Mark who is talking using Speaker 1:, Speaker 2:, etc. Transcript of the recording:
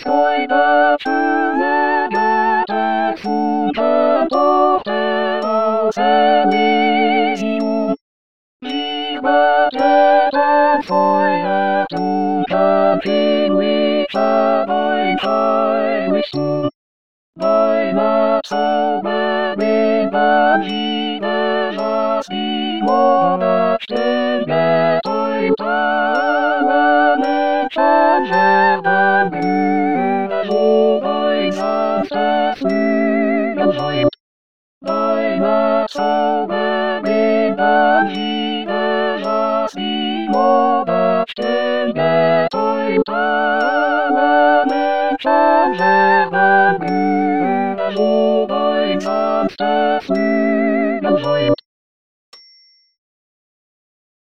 Speaker 1: Twój baczny tak słucha do tego telewizji. Dziwa teta twoja tuta piłka boj myśli. Wojna całe wywadzi zaraz i mowa cztery toj parlament czarze wojna stosuje. Wojna całe wywadzi zaraz i mowa cztery toj parlament czarze wojna stosuje.